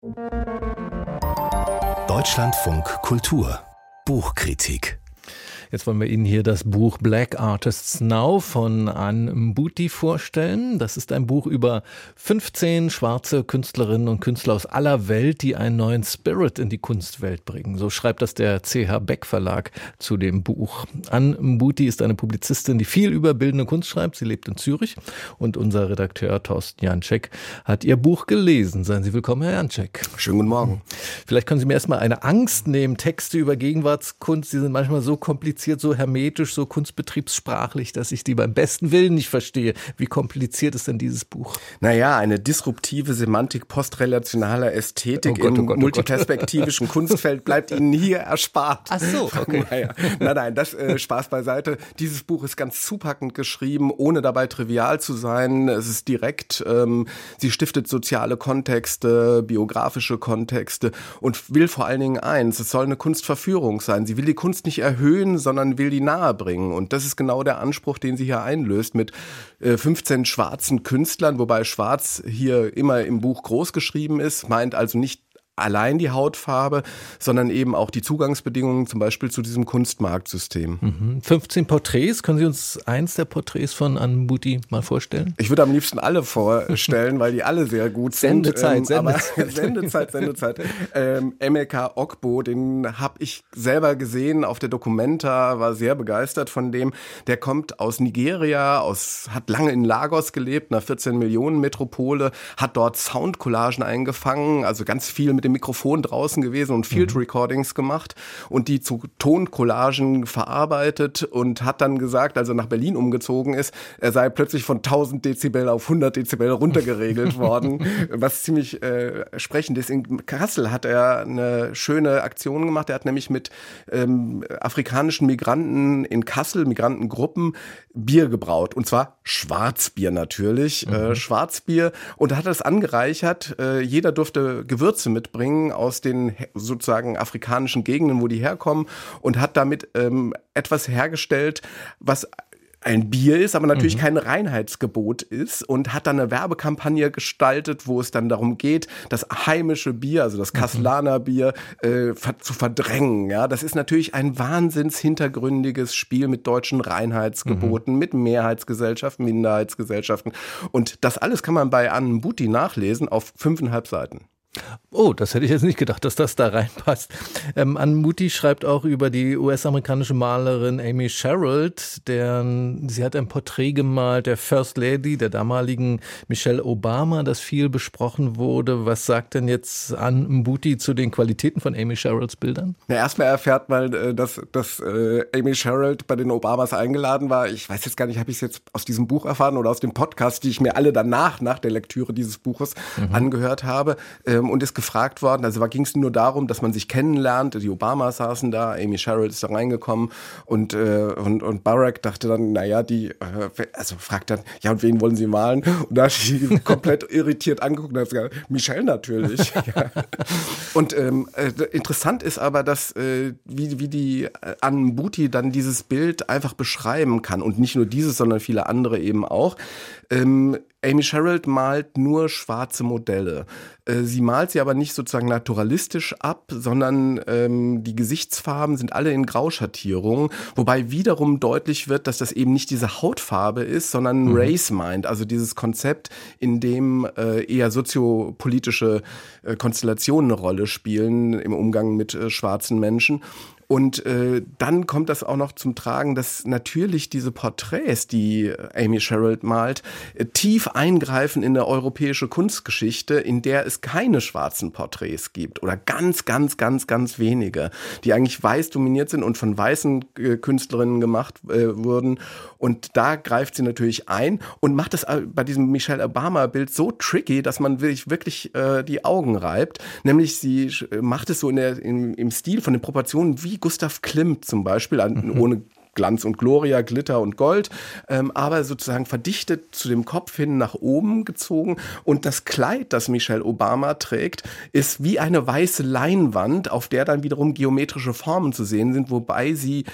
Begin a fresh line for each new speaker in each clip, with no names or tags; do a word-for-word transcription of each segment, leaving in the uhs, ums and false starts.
Deutschlandfunk Kultur Buchkritik.
Jetzt wollen wir Ihnen hier das Buch Black Artists Now von Anne Mbuti vorstellen. Das ist ein Buch über fünfzehn schwarze Künstlerinnen und Künstler aus aller Welt, die einen neuen Spirit in die Kunstwelt bringen. So schreibt das der C H Beck Verlag zu dem Buch. Anne Mbuti ist eine Publizistin, die viel über bildende Kunst schreibt. Sie lebt in Zürich und unser Redakteur Thorsten Janczek hat ihr Buch gelesen. Seien Sie willkommen, Herr Janczek.
Schönen guten Morgen.
Vielleicht können Sie mir erstmal eine Angst nehmen. Texte über Gegenwartskunst, die sind manchmal so kompliziert, so hermetisch, so kunstbetriebssprachlich, dass ich die beim besten Willen nicht verstehe. Wie kompliziert ist denn dieses Buch?
Naja, eine disruptive Semantik postrelationaler Ästhetik
oh Gott,
im
oh Gott, oh
multiperspektivischen Gott. Kunstfeld bleibt Ihnen hier erspart.
Ach so, okay.
Naja, nein, nein, das äh, Spaß beiseite. Dieses Buch ist ganz zupackend geschrieben, ohne dabei trivial zu sein. Es ist direkt, ähm, sie stiftet soziale Kontexte, biografische Kontexte und will vor allen Dingen eins, es soll eine Kunstverführung sein. Sie will die Kunst nicht erhöhen, sondern sondern will die nahe bringen. Und das ist genau der Anspruch, den sie hier einlöst mit äh, fünfzehn schwarzen Künstlern, wobei schwarz hier immer im Buch groß geschrieben ist, meint also nicht allein die Hautfarbe, sondern eben auch die Zugangsbedingungen zum Beispiel zu diesem Kunstmarktsystem.
Mhm. fünfzehn Porträts. Können Sie uns eins der Porträts von Anne Mbuti mal vorstellen?
Ich würde am liebsten alle vorstellen, weil die alle sehr gut sind.
Sendezeit,
ähm,
Sendezeit.
Aber Sendezeit, Sendezeit. Ähm, Emeka Ogbo, den habe ich selber gesehen auf der Documenta, war sehr begeistert von dem. Der kommt aus Nigeria, aus, hat lange in Lagos gelebt, einer vierzehn Millionen Metropole, hat dort Soundcollagen eingefangen, also ganz viel mit dem Mikrofon draußen gewesen und Field Recordings gemacht und die zu Toncollagen verarbeitet und hat dann gesagt, als er nach Berlin umgezogen ist, er sei plötzlich von tausend Dezibel auf hundert Dezibel runtergeregelt worden, was ziemlich äh, sprechend ist. In Kassel hat er eine schöne Aktion gemacht. Er hat nämlich mit ähm, afrikanischen Migranten in Kassel, Migrantengruppen, Bier gebraut. Und zwar Schwarzbier natürlich, mhm. äh, Schwarzbier. Und er hat das angereichert. Äh, jeder durfte Gewürze mitbringen aus den sozusagen afrikanischen Gegenden, wo die herkommen, und hat damit ähm, etwas hergestellt, was ein Bier ist, aber natürlich mhm. kein Reinheitsgebot ist, und hat dann eine Werbekampagne gestaltet, wo es dann darum geht, das heimische Bier, also das Kasselaner Bier, äh, zu verdrängen. Ja, das ist natürlich ein wahnsinns hintergründiges Spiel mit deutschen Reinheitsgeboten, mhm. mit Mehrheitsgesellschaften, Minderheitsgesellschaften, und das alles kann man bei Anne Mbuti nachlesen auf fünfeinhalb Seiten.
Oh, das hätte ich jetzt nicht gedacht, dass das da reinpasst. Ähm, Anne Mbuti schreibt auch über die U S-amerikanische Malerin Amy Sherald. Deren, sie hat ein Porträt gemalt der First Lady, der damaligen Michelle Obama, das viel besprochen wurde. Was sagt denn jetzt Anne Mbuti zu den Qualitäten von Amy Sheralds Bildern?
Na, erstmal erfährt man, dass, dass äh, Amy Sherald bei den Obamas eingeladen war. Ich weiß jetzt gar nicht, habe ich es jetzt aus diesem Buch erfahren oder aus dem Podcast, die ich mir alle danach, nach der Lektüre dieses Buches mhm. angehört habe. Ähm, und ist gefragt worden, also ging es nur darum, dass man sich kennenlernt, die Obamas saßen da, Amy Sherald ist da reingekommen und, äh, und, und Barack dachte dann, naja, die, äh, also fragt dann, ja, und wen wollen Sie malen? Und da hat sie komplett irritiert angeguckt und hat gesagt, Michelle natürlich. Ja. Und ähm, äh, interessant ist aber, dass äh, wie, wie die Anne Mbuti dann dieses Bild einfach beschreiben kann, und nicht nur dieses, sondern viele andere eben auch. Ähm, Amy Sherald malt nur schwarze Modelle. Sie malt sie aber nicht sozusagen naturalistisch ab, sondern ähm, die Gesichtsfarben sind alle in Grauschattierung, wobei wiederum deutlich wird, dass das eben nicht diese Hautfarbe ist, sondern mhm. Race Mind, also dieses Konzept, in dem äh, eher soziopolitische äh, Konstellationen eine Rolle spielen im Umgang mit äh, schwarzen Menschen. Und äh, dann kommt das auch noch zum Tragen, dass natürlich diese Porträts, die Amy Sherald malt, äh, tief eingreifen in eine europäische Kunstgeschichte, in der es keine schwarzen Porträts gibt oder ganz, ganz, ganz, ganz wenige, die eigentlich weiß dominiert sind und von weißen äh, Künstlerinnen gemacht äh, wurden. Und da greift sie natürlich ein und macht es bei diesem Michelle Obama-Bild so tricky, dass man wirklich, wirklich äh, die Augen reibt. Nämlich sie macht es so in der, in, im Stil von den Proportionen wie Gustav Klimt zum Beispiel, mhm. ohne Glanz und Gloria, Glitter und Gold, ähm, aber sozusagen verdichtet zu dem Kopf hin nach oben gezogen. Und das Kleid, das Michelle Obama trägt, ist wie eine weiße Leinwand, auf der dann wiederum geometrische Formen zu sehen sind, wobei sie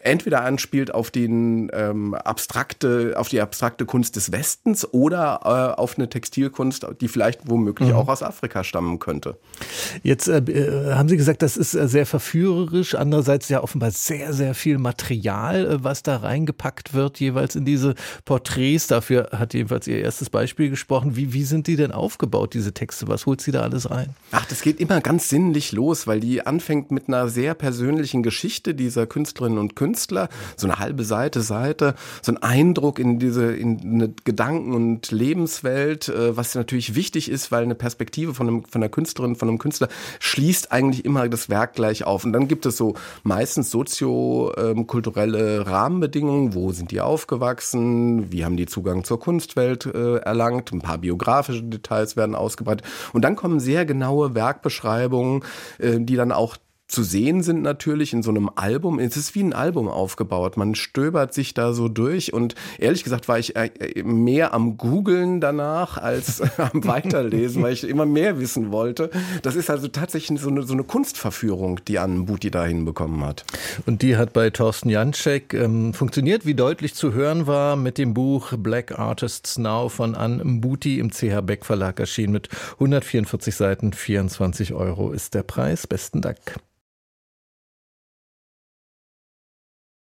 entweder anspielt auf den ähm, abstrakte, auf die abstrakte Kunst des Westens oder äh, auf eine Textilkunst, die vielleicht womöglich mhm. auch aus Afrika stammen könnte.
Jetzt äh, haben Sie gesagt, das ist äh, sehr verführerisch. Andererseits ja offenbar sehr, sehr viel Material, äh, was da reingepackt wird, jeweils in diese Porträts. Dafür hat jedenfalls Ihr erstes Beispiel gesprochen. Wie, wie sind die denn aufgebaut, diese Texte? Was holt sie da alles rein?
Ach, das geht immer ganz sinnlich los, weil die anfängt mit einer sehr persönlichen Geschichte dieser Künstlerinnen und Künstler. So eine halbe Seite, Seite, so ein Eindruck in diese in eine Gedanken- und Lebenswelt, äh, was natürlich wichtig ist, weil eine Perspektive von, einem, von einer Künstlerin, von einem Künstler schließt eigentlich immer das Werk gleich auf. Und dann gibt es so meistens sozio-kulturelle Rahmenbedingungen. Wo sind die aufgewachsen? Wie haben die Zugang zur Kunstwelt äh, erlangt? Ein paar biografische Details werden ausgebreitet. Und dann kommen sehr genaue Werkbeschreibungen, äh, die dann auch zu sehen sind natürlich in so einem Album. Es ist wie ein Album aufgebaut. Man stöbert sich da so durch und ehrlich gesagt war ich mehr am Googeln danach als am Weiterlesen, weil ich immer mehr wissen wollte. Das ist also tatsächlich so eine, so eine Kunstverführung, die Anne Mbouty da hinbekommen hat.
Und die hat bei Thorsten Janczek ähm, funktioniert, wie deutlich zu hören war, mit dem Buch Black Artists Now von Anne Mbouty im C H Beck Verlag erschienen mit hundertvierundvierzig Seiten, vierundzwanzig Euro ist der Preis. Besten Dank.